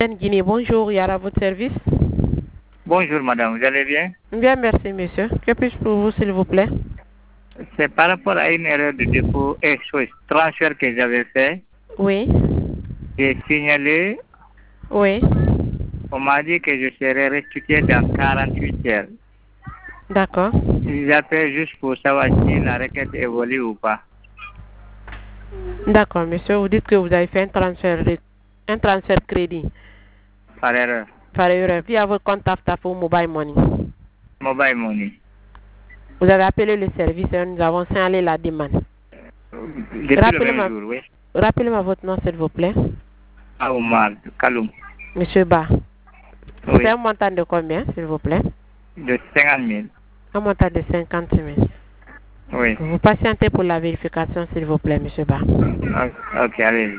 MTN Guinée, bonjour, Yara, votre service. Bonjour madame, vous allez bien? Bien, merci monsieur. Que puis-je pour vous, s'il vous plaît? C'est par rapport à une erreur de dépôt et transfert que j'avais fait. Oui. J'ai signalé. Oui. On m'a dit que je serais restitué dans 48 heures. D'accord. J'appelle juste pour savoir si la requête évolue ou pas. D'accord, monsieur. Vous dites que vous avez fait un transfert crédit. Par erreur. Par erreur. Via votre compte Taftaf ou Mobile Money. Mobile Money. Vous avez appelé le service et nous avons signalé la demande. Depuis le même jour, oui. Rappelez-moi votre nom, s'il vous plaît. Omar Kaloum. Monsieur Ba. Oui. C'est un montant de combien, s'il vous plaît? De 50 000. Un montant de 50 000. Oui. Vous patientez pour la vérification, s'il vous plaît, monsieur Ba. Ok, allez-y.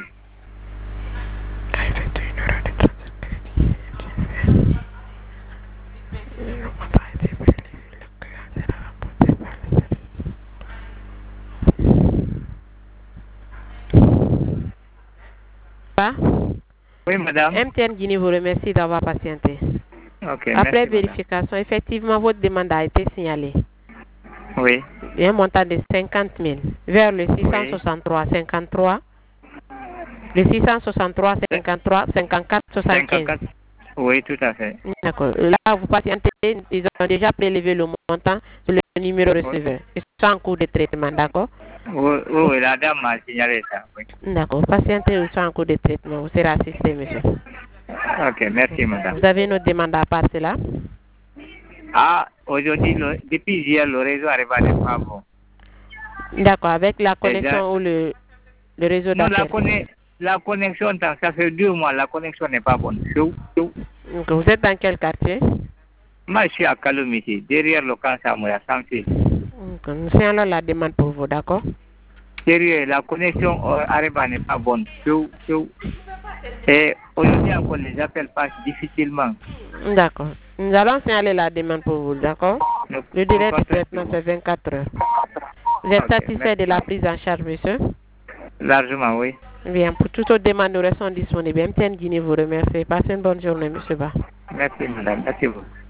Oui, madame. MTN Guinée vous remercie d'avoir patienté. Okay, Après merci, vérification, madame. Effectivement, votre demande a été signalée. Oui. Il y a un montant de 50 000 vers le 663 53, le 663 53 54 75. Oui, tout à fait. D'accord. Là, vous patientez, ils ont déjà prélevé le montant sur le numéro receveur. Ils sont en cours de traitement, d'accord? Oui, la dame m'a signalé ça. Oui. D'accord. Patientez, ils sont en cours de traitement. Vous serez assisté, monsieur. Ok, merci, madame. Vous avez une autre demande à part cela? Ah, aujourd'hui, depuis hier, le réseau arrive à n'est pas bon. D'accord. Avec la connexion ou le réseau d'appel? Non, la connexion, ça fait 2 mois, la connexion n'est pas bonne. Vous êtes dans quel quartier? Moi, je suis à Kaloum ici, derrière le camp Samoya, sans fil. Nous alors la demande pour vous, d'accord? Sérieux, la connexion arrive à n'est pas bonne. Et aujourd'hui encore, les appels passent difficilement. D'accord. Nous allons signaler la demande pour vous, d'accord? Le délai de traitement, c'est 24 heures. Vous êtes satisfait de la prise en charge, monsieur? Largement, oui. Bien, pour toute autre demande, nous restons disponibles. MTN Guinée vous remercie. Passez une bonne journée, monsieur Ba. Merci, madame. Merci beaucoup.